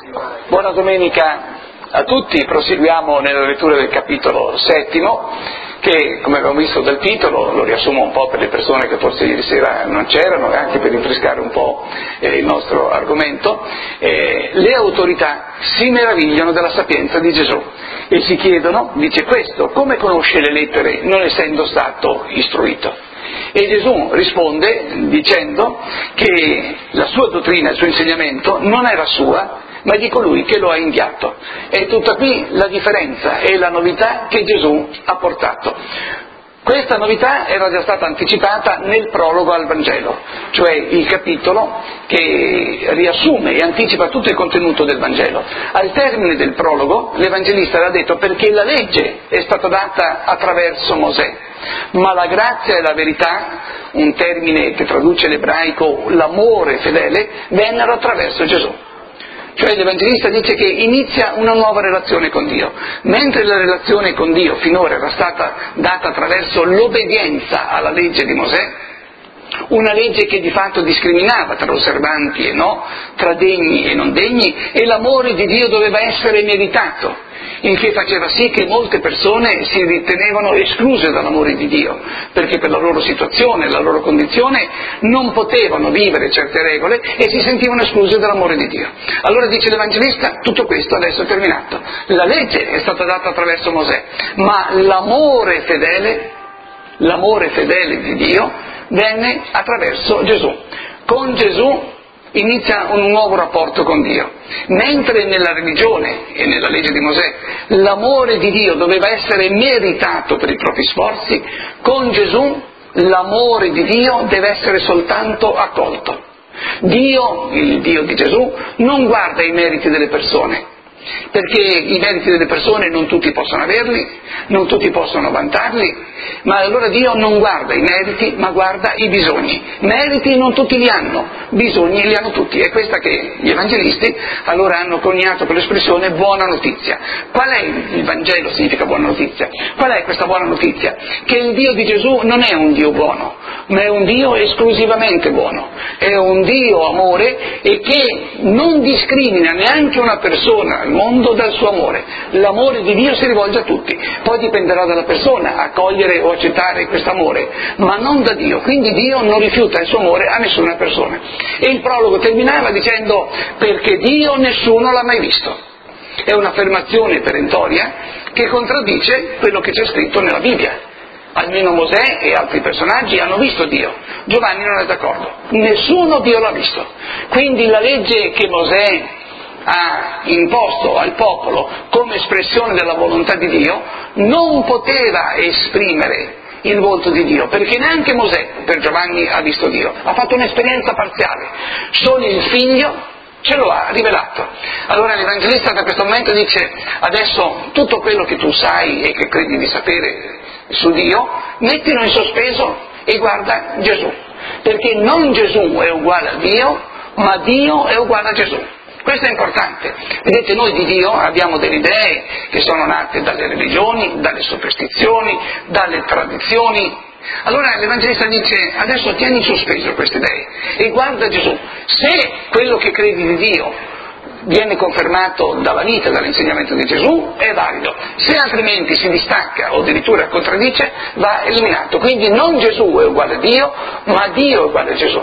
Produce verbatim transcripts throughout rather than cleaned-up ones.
Buona domenica a tutti, proseguiamo nella lettura del capitolo settimo, che come abbiamo visto dal titolo, lo riassumo un po' per le persone che forse ieri sera non c'erano e anche per rinfrescare un po' eh, il nostro argomento, eh, le autorità si meravigliano della sapienza di Gesù e si chiedono, dice questo, come conosce le lettere non essendo stato istruito? E Gesù risponde dicendo che la sua dottrina, il suo insegnamento non era sua, ma di colui che lo ha inviato. E tutta qui la differenza e la novità che Gesù ha portato. Questa novità era già stata anticipata nel prologo al Vangelo, cioè il capitolo che riassume e anticipa tutto il contenuto del Vangelo. Al termine del prologo l'Evangelista aveva detto perché la legge è stata data attraverso Mosè, ma la grazia e la verità, un termine che traduce l'ebraico l'amore fedele, vennero attraverso Gesù. Cioè l'Evangelista dice che inizia una nuova relazione con Dio, mentre la relazione con Dio finora era stata data attraverso l'obbedienza alla legge di Mosè, una legge che di fatto discriminava tra osservanti e no, tra degni e non degni, e l'amore di Dio doveva essere meritato, il che faceva sì che molte persone si ritenevano escluse dall'amore di Dio, perché per la loro situazione, la loro condizione non potevano vivere certe regole e si sentivano escluse dall'amore di Dio. Allora dice l'Evangelista, tutto questo adesso è terminato, la legge è stata data attraverso Mosè, ma l'amore fedele, l'amore fedele di Dio venne attraverso Gesù. Con Gesù inizia un nuovo rapporto con Dio. Mentre nella religione e nella legge di Mosè l'amore di Dio doveva essere meritato per i propri sforzi, con Gesù l'amore di Dio deve essere soltanto accolto. Dio, il Dio di Gesù, non guarda i meriti delle persone, perché i meriti delle persone non tutti possono averli, non tutti possono vantarli, ma allora Dio non guarda i meriti, ma guarda i bisogni. Meriti non tutti li hanno, bisogni li hanno tutti. È questa che gli evangelisti allora hanno coniato per l'espressione buona notizia. Qual è il Vangelo? Significa buona notizia. Qual è questa buona notizia? Che il Dio di Gesù non è un Dio buono, ma è un Dio esclusivamente buono, è un Dio amore e che non discrimina neanche una persona al mondo dal suo amore. L'amore di Dio si rivolge a tutti, poi dipenderà dalla persona accogliere o accettare questo amore, ma non da Dio. Quindi Dio non rifiuta il suo amore a nessuna persona. E il prologo terminava dicendo perché Dio nessuno l'ha mai visto. È un'affermazione perentoria che contraddice quello che c'è scritto nella Bibbia. Almeno Mosè e altri personaggi hanno visto Dio, Giovanni non è d'accordo, nessuno Dio l'ha visto. Quindi la legge che Mosè ha imposto al popolo come espressione della volontà di Dio non poteva esprimere il volto di Dio, perché neanche Mosè per Giovanni ha visto Dio, ha fatto un'esperienza parziale, solo il figlio ce lo ha rivelato. Allora l'Evangelista da questo momento dice adesso tutto quello che tu sai e che credi di sapere su Dio mettilo in sospeso e guarda Gesù, perché non Gesù è uguale a Dio, ma Dio è uguale a Gesù. Questo è importante. Vedete, noi di Dio abbiamo delle idee che sono nate dalle religioni, dalle superstizioni, dalle tradizioni. Allora l'Evangelista dice adesso tieni in sospeso queste idee e guarda Gesù. Se quello che credi di Dio viene confermato dalla vita, dall'insegnamento di Gesù, è valido. Se altrimenti si distacca o addirittura contraddice, va eliminato. Quindi non Gesù è uguale a Dio, ma Dio è uguale a Gesù.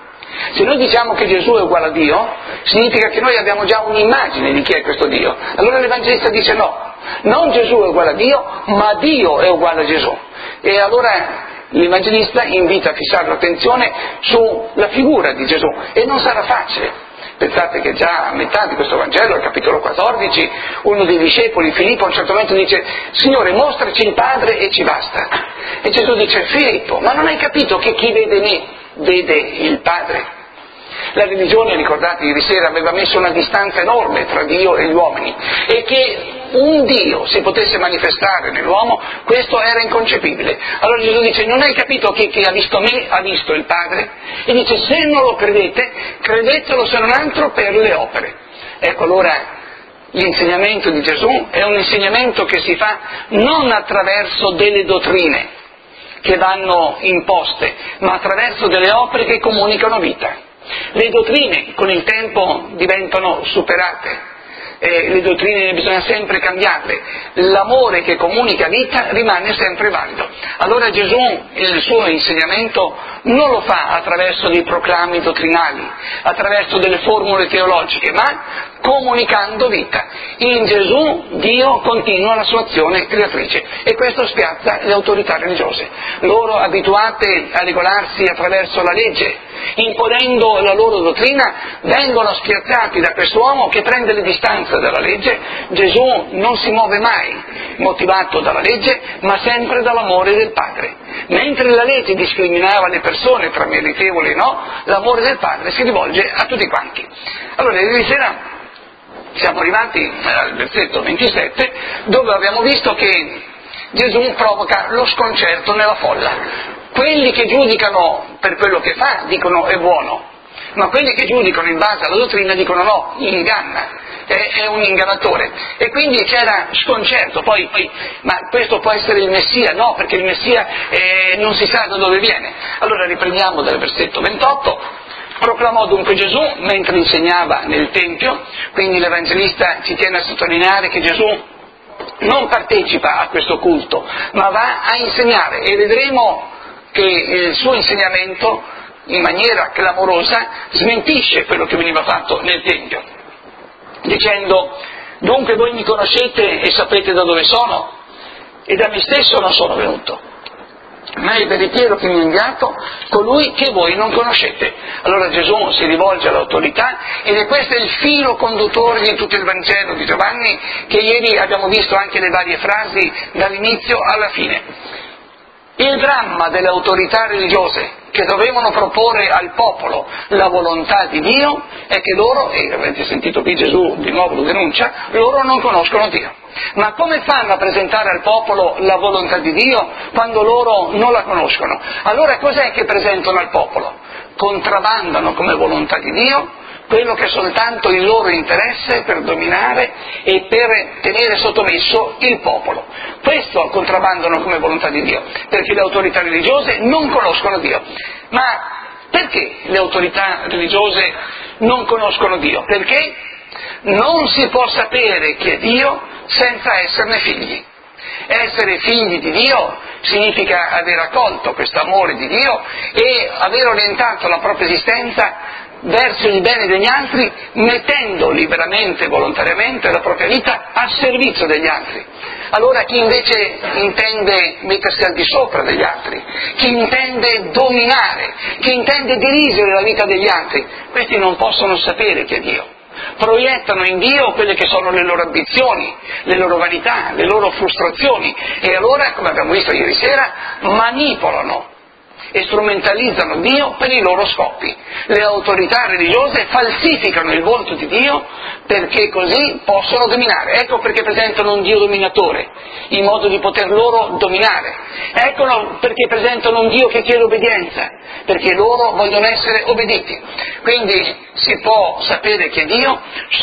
Se noi diciamo che Gesù è uguale a Dio, significa che noi abbiamo già un'immagine di chi è questo Dio. Allora l'Evangelista dice no, non Gesù è uguale a Dio, ma Dio è uguale a Gesù. E allora l'Evangelista invita a fissare l'attenzione sulla figura di Gesù, e non sarà facile. Pensate che già a metà di questo Vangelo, al capitolo quattordici, uno dei discepoli, Filippo, a un certo momento dice Signore, mostraci il Padre e ci basta. E Gesù dice Filippo, ma non hai capito che chi vede me vede il Padre? La religione, ricordate ieri sera, aveva messo una distanza enorme tra Dio e gli uomini, e che un Dio si potesse manifestare nell'uomo, questo era inconcepibile. Allora Gesù dice non hai capito che chi ha visto me ha visto il Padre? E dice se non lo credete, credetelo se non altro per le opere. Ecco, allora l'insegnamento di Gesù è un insegnamento che si fa non attraverso delle dottrine che vanno imposte, ma attraverso delle opere che comunicano vita. Le dottrine con il tempo diventano superate, eh, le dottrine bisogna sempre cambiarle, l'amore che comunica vita rimane sempre valido. Allora Gesù il suo insegnamento non lo fa attraverso dei proclami dottrinali, attraverso delle formule teologiche, ma comunicando vita. In Gesù Dio continua la sua azione creatrice e questo spiazza le autorità religiose. Loro, abituate a regolarsi attraverso la legge, imponendo la loro dottrina, vengono spiazzati da quest'uomo che prende le distanze dalla legge. Gesù non si muove mai motivato dalla legge, ma sempre dall'amore del Padre. Mentre la legge discriminava le persone tra meritevoli e no, l'amore del Padre si rivolge a tutti quanti. Allora, ieri sera siamo arrivati al versetto ventisette, dove abbiamo visto che Gesù provoca lo sconcerto nella folla. Quelli che giudicano per quello che fa dicono è buono, ma quelli che giudicano in base alla dottrina dicono no, inganna, è, è un ingannatore. E quindi c'era sconcerto. Poi, poi ma questo può essere il Messia? No, perché il Messia eh, non si sa da dove viene. Allora riprendiamo dal versetto ventotto. Proclamò dunque Gesù mentre insegnava nel Tempio, quindi l'Evangelista ci tiene a sottolineare che Gesù non partecipa a questo culto, ma va a insegnare, e vedremo che il suo insegnamento in maniera clamorosa smentisce quello che veniva fatto nel Tempio, dicendo: dunque voi mi conoscete e sapete da dove sono, e da me stesso non sono venuto, ma è veritiero che mi ha inviato colui che voi non conoscete. Allora Gesù si rivolge all'autorità, ed è questo il filo conduttore di tutto il Vangelo di Giovanni, che ieri abbiamo visto anche le varie frasi dall'inizio alla fine. Il dramma delle autorità religiose che dovevano proporre al popolo la volontà di Dio è che loro, e avete sentito qui Gesù di nuovo lo denuncia, loro non conoscono Dio. Ma come fanno a presentare al popolo la volontà di Dio quando loro non la conoscono? Allora cos'è che presentano al popolo? Contrabbandano come volontà di Dio quello che è soltanto il loro interesse per dominare e per tenere sottomesso il popolo. Questo contrabbandano come volontà di Dio, perché le autorità religiose non conoscono Dio. Ma perché le autorità religiose non conoscono Dio? Perché non si può sapere chi è Dio senza esserne figli. Essere figli di Dio significa aver accolto questo amore di Dio e aver orientato la propria esistenza verso il bene degli altri, mettendo liberamente e volontariamente la propria vita a servizio degli altri. Allora chi invece intende mettersi al di sopra degli altri, chi intende dominare, chi intende dirigere la vita degli altri, questi non possono sapere chi è Dio. Proiettano in Dio quelle che sono le loro ambizioni, le loro vanità, le loro frustrazioni, e allora, come abbiamo visto ieri sera, manipolano e strumentalizzano Dio per i loro scopi. Le autorità religiose falsificano il volto di Dio perché così possono dominare. Ecco perché presentano un Dio dominatore, in modo di poter loro dominare. Ecco perché presentano un Dio che chiede obbedienza, perché loro vogliono essere obbediti. Quindi si può sapere che Dio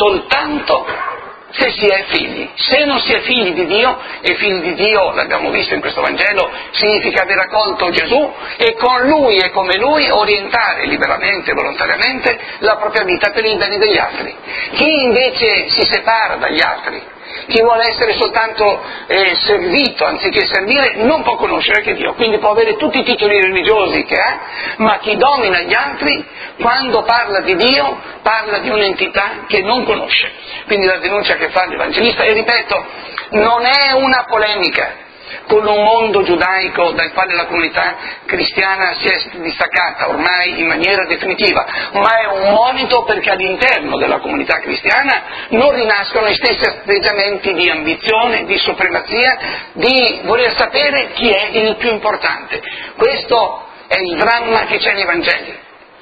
soltanto se si è figli. Se non si è figli di Dio, e figli di Dio, l'abbiamo visto in questo Vangelo, significa aver accolto Gesù e con Lui e come Lui orientare liberamente e volontariamente la propria vita per il bene degli altri. Chi invece si separa dagli altri, chi vuole essere soltanto eh, servito anziché servire, non può conoscere che Dio, quindi può avere tutti i titoli religiosi che ha, ma chi domina gli altri, quando parla di Dio, parla di un'entità che non conosce. Quindi la denuncia che fa l'Evangelista, e ripeto, non è una polemica con un mondo giudaico dal quale la comunità cristiana si è distaccata ormai in maniera definitiva, ma è un monito perché all'interno della comunità cristiana non rinascono gli stessi atteggiamenti di ambizione, di supremazia, di voler sapere chi è il più importante. Questo è il dramma che c'è nei Vangeli.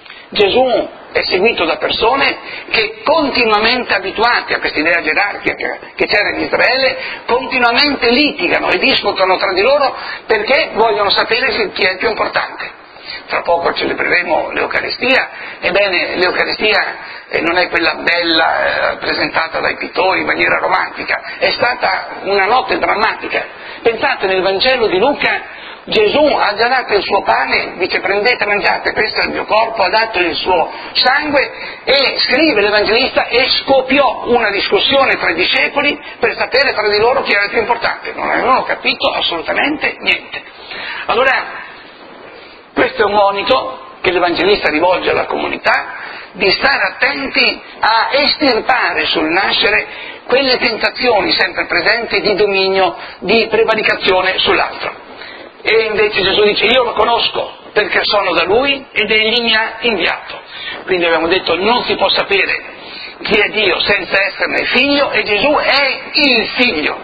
Gesù è seguito da persone che, continuamente abituate a questa idea gerarchica che c'era in Israele, continuamente litigano e discutono tra di loro perché vogliono sapere chi è il più importante. Tra poco celebreremo l'Eucaristia. Ebbene, l'Eucaristia eh, non è quella bella eh, presentata dai pittori in maniera romantica, è stata una notte drammatica. Pensate, nel Vangelo di Luca Gesù ha già dato il suo pane, dice prendete e mangiate, questo è il mio corpo, ha dato il suo sangue, e scrive l'Evangelista, e scoppiò una discussione tra i discepoli per sapere tra di loro chi era il più importante, non avevano capito assolutamente niente. Allora, questo è un monito che l'Evangelista rivolge alla comunità, di stare attenti a estirpare sul nascere quelle tentazioni sempre presenti di dominio, di prevaricazione sull'altro. E invece Gesù dice io lo conosco perché sono da Lui ed Egli mi ha inviato. Quindi abbiamo detto non si può sapere chi è Dio senza esserne figlio, e Gesù è il figlio.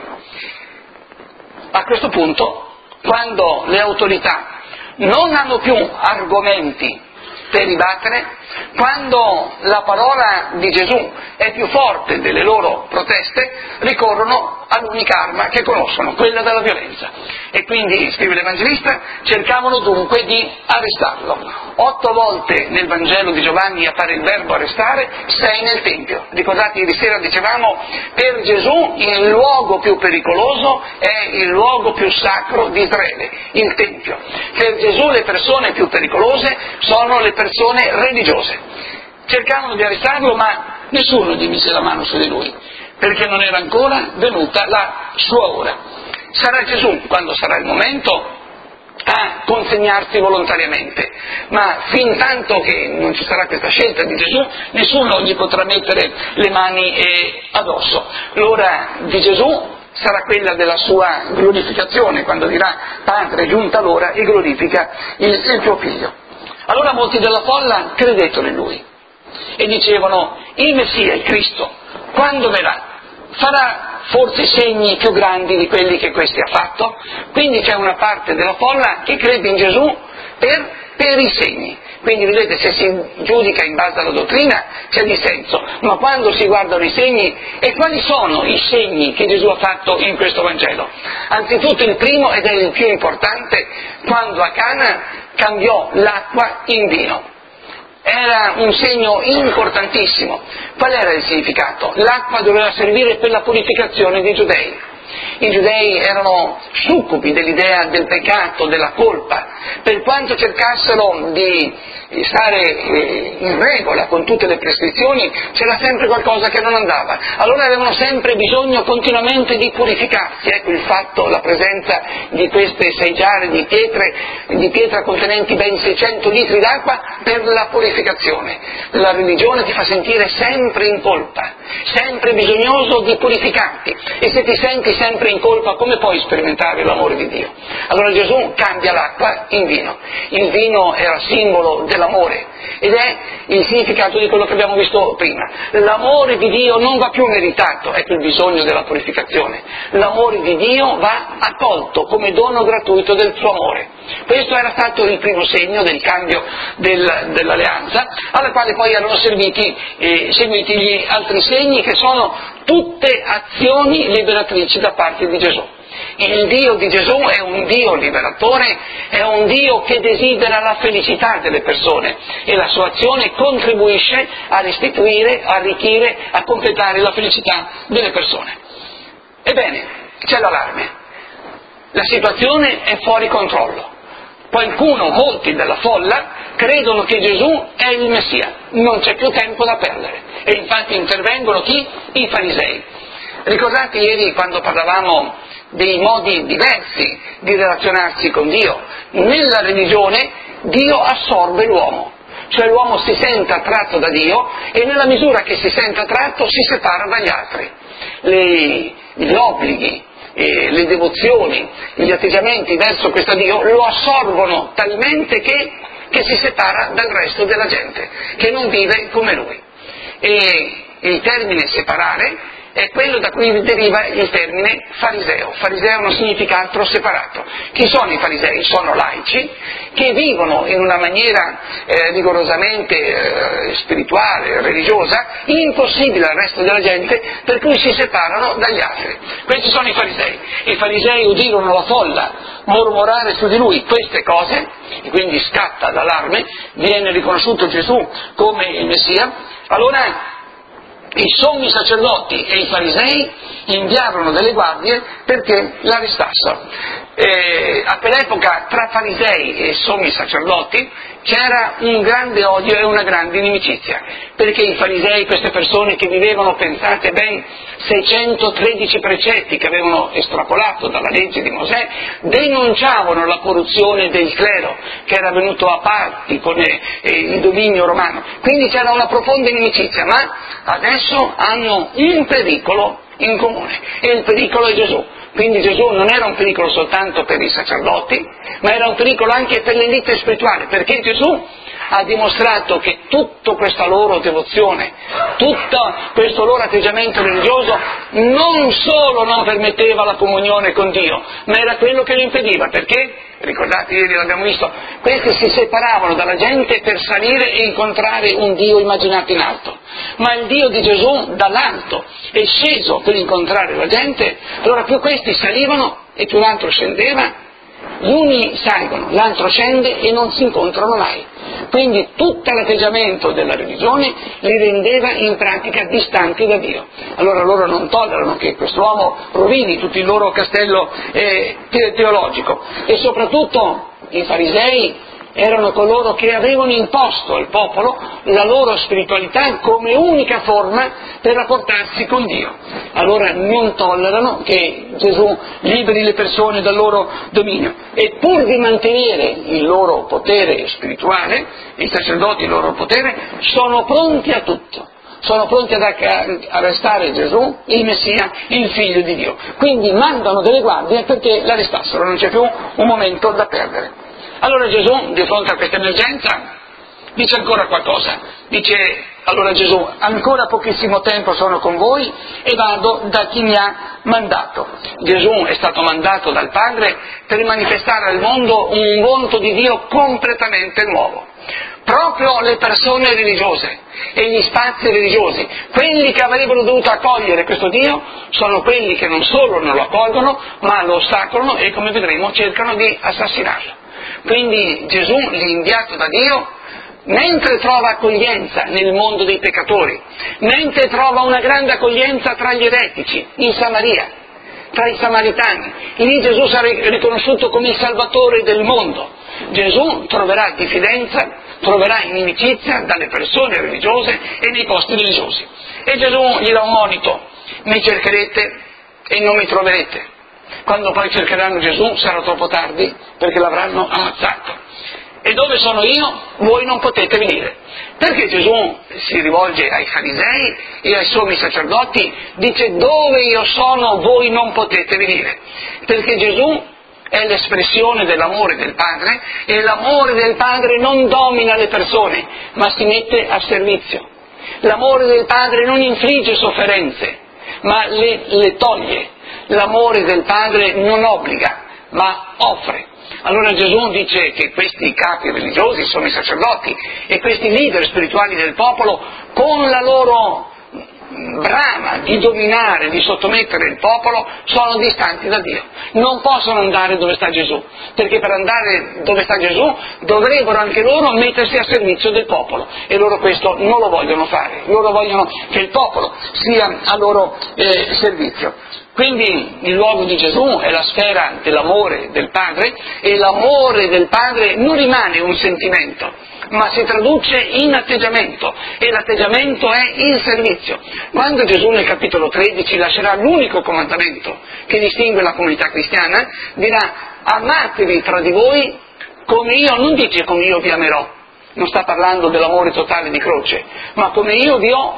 A questo punto, quando le autorità non hanno più argomenti per ribattere, quando la parola di Gesù è più forte delle loro proteste, ricorrono all'unica arma che conoscono, quella della violenza. E quindi, scrive l'Evangelista, cercavano dunque di arrestarlo. Otto volte nel Vangelo di Giovanni appare il verbo arrestare, sei nel Tempio. Ricordate, ieri sera dicevamo, per Gesù il luogo più pericoloso è il luogo più sacro di Israele, il Tempio. Per Gesù le persone più pericolose sono le persone religiose. Cercavano di arrestarlo, ma nessuno gli mise la mano su di lui, perché non era ancora venuta la sua ora. Sarà Gesù, quando sarà il momento, a consegnarsi volontariamente, ma fin tanto che non ci sarà questa scelta di Gesù, nessuno gli potrà mettere le mani eh, addosso. L'ora di Gesù sarà quella della sua glorificazione, quando dirà Padre, è giunta l'ora, e glorifica il, il tuo figlio. Allora molti della folla credettero in lui e dicevano il Messia, il Cristo, quando verrà? Farà forse segni più grandi di quelli che questi ha fatto? Quindi c'è una parte della folla che crede in Gesù per, per i segni. Quindi vedete, se si giudica in base alla dottrina c'è dissenso, ma quando si guardano i segni, e quali sono i segni che Gesù ha fatto in questo Vangelo? Anzitutto il primo, ed è il più importante, quando a Cana cambiò l'acqua in vino. Era un segno importantissimo. Qual era il significato? L'acqua doveva servire per la purificazione dei giudei. I giudei erano succubi dell'idea del peccato, della colpa, per quanto cercassero di stare in regola con tutte le prescrizioni, c'era sempre qualcosa che non andava. Allora avevano sempre bisogno continuamente di purificarsi. Ecco il fatto, la presenza di queste sei giare di pietre, di pietra contenenti ben seicento litri d'acqua per la purificazione. La religione ti fa sentire sempre in colpa, sempre bisognoso di purificarti, e se ti senti sempre in colpa come puoi sperimentare l'amore di Dio? Allora Gesù cambia l'acqua in vino. Il vino era simbolo dell'amore, ed è il significato di quello che abbiamo visto prima. L'amore di Dio non va più meritato, ecco il bisogno della purificazione. L'amore di Dio va accolto come dono gratuito del suo amore. Questo era stato il primo segno del cambio del, dell'alleanza, alla quale poi erano serviti, eh, seguiti gli altri segni, che sono tutte azioni liberatrici da parte di Gesù. Il Dio di Gesù è un Dio liberatore, è un Dio che desidera la felicità delle persone, e la sua azione contribuisce a restituire, a arricchire, a completare la felicità delle persone. Ebbene, c'è l'allarme. La situazione è fuori controllo. Qualcuno, molti della folla, credono che Gesù è il Messia, non c'è più tempo da perdere, e infatti intervengono chi? I farisei. Ricordate ieri quando parlavamo dei modi diversi di relazionarsi con Dio? Nella religione Dio assorbe l'uomo, cioè l'uomo si sente attratto da Dio, e nella misura che si sente attratto si separa dagli altri. Le, gli obblighi, eh, le devozioni, gli atteggiamenti verso questo Dio lo assorbono talmente che, che si separa dal resto della gente, che non vive come lui. E il termine separare è quello da cui deriva il termine fariseo. Fariseo non significa altro separato. Chi sono i farisei? Sono laici che vivono in una maniera eh, rigorosamente eh, spirituale, religiosa, impossibile al resto della gente, per cui si separano dagli altri. Questi sono i farisei. I farisei udirono la folla mormorare su di lui queste cose, e quindi scatta l'allarme, viene riconosciuto Gesù come il Messia. Allora i sommi sacerdoti e i farisei inviarono delle guardie perché l'arrestassero. Eh, a quell'epoca tra farisei e sommi sacerdoti c'era un grande odio e una grande inimicizia, perché i farisei, queste persone che vivevano, pensate, ben seicentotredici precetti che avevano estrapolato dalla legge di Mosè, denunciavano la corruzione del clero che era venuto a patti con eh, il dominio romano, quindi c'era una profonda inimicizia, ma adesso hanno un pericolo in comune, e il pericolo è Gesù. Quindi Gesù non era un pericolo soltanto per i sacerdoti, ma era un pericolo anche per l'elite spirituale, perché Gesù ha dimostrato che tutta questa loro devozione, tutto questo loro atteggiamento religioso non solo non permetteva la comunione con Dio, ma era quello che lo impediva. Perché? Ricordate, ieri l'abbiamo visto, questi si separavano dalla gente per salire e incontrare un Dio immaginato in alto, ma il Dio di Gesù dall'alto è sceso per incontrare la gente, allora più questi salivano e più l'altro scendeva. Gli uni salgono, l'altro scende e non si incontrano mai. Quindi tutto l'atteggiamento della religione li rendeva in pratica distanti da Dio. Allora loro non tollerano che quest'uomo rovini tutto il loro castello eh, teologico, e soprattutto i farisei erano coloro che avevano imposto al popolo la loro spiritualità come unica forma per rapportarsi con Dio. Allora non tollerano che Gesù liberi le persone dal loro dominio, e pur di mantenere il loro potere spirituale, i sacerdoti il loro potere, sono pronti a tutto. Sono pronti ad arrestare Gesù, il Messia, il Figlio di Dio. Quindi mandano delle guardie perché l'arrestassero, non c'è più un momento da perdere. Allora Gesù, di fronte a questa emergenza, dice ancora qualcosa. Dice, allora Gesù, ancora pochissimo tempo sono con voi e vado da chi mi ha mandato. Gesù è stato mandato dal Padre per manifestare al mondo un volto di Dio completamente nuovo. Proprio le persone religiose e gli spazi religiosi, quelli che avrebbero dovuto accogliere questo Dio, sono quelli che non solo non lo accolgono, ma lo ostacolano e, come vedremo, cercano di assassinarlo. Quindi Gesù, l'inviato da Dio, mentre trova accoglienza nel mondo dei peccatori, mentre trova una grande accoglienza tra gli eretici, in Samaria, tra i samaritani, lì Gesù sarà riconosciuto come il Salvatore del mondo. Gesù troverà diffidenza, troverà inimicizia dalle persone religiose e nei posti religiosi. E Gesù gli dà un monito: mi cercherete e non mi troverete. Quando poi cercheranno Gesù sarà troppo tardi, perché l'avranno ammazzato. E dove sono io, voi non potete venire. Perché Gesù si rivolge ai farisei e ai sommi sacerdoti, dice: dove io sono, voi non potete venire. Perché Gesù è l'espressione dell'amore del Padre, e l'amore del Padre non domina le persone, ma si mette a servizio. L'amore del Padre non infligge sofferenze, ma le, le toglie. L'amore del Padre non obbliga, ma offre. Allora Gesù dice che questi capi religiosi, sono i sacerdoti, e questi leader spirituali del popolo, con la loro brama di dominare, di sottomettere il popolo, sono distanti da Dio. Non possono andare dove sta Gesù, perché per andare dove sta Gesù dovrebbero anche loro mettersi a servizio del popolo, e loro questo non lo vogliono fare. Loro vogliono che il popolo sia a loro eh, servizio. Quindi il luogo di Gesù è la sfera dell'amore del Padre, e l'amore del Padre non rimane un sentimento, ma si traduce in atteggiamento, e l'atteggiamento è il servizio. Quando Gesù nel capitolo tredici lascerà l'unico comandamento che distingue la comunità cristiana, dirà: amatevi tra di voi come io, non dice come io vi amerò, non sta parlando dell'amore totale di croce, ma come io vi ho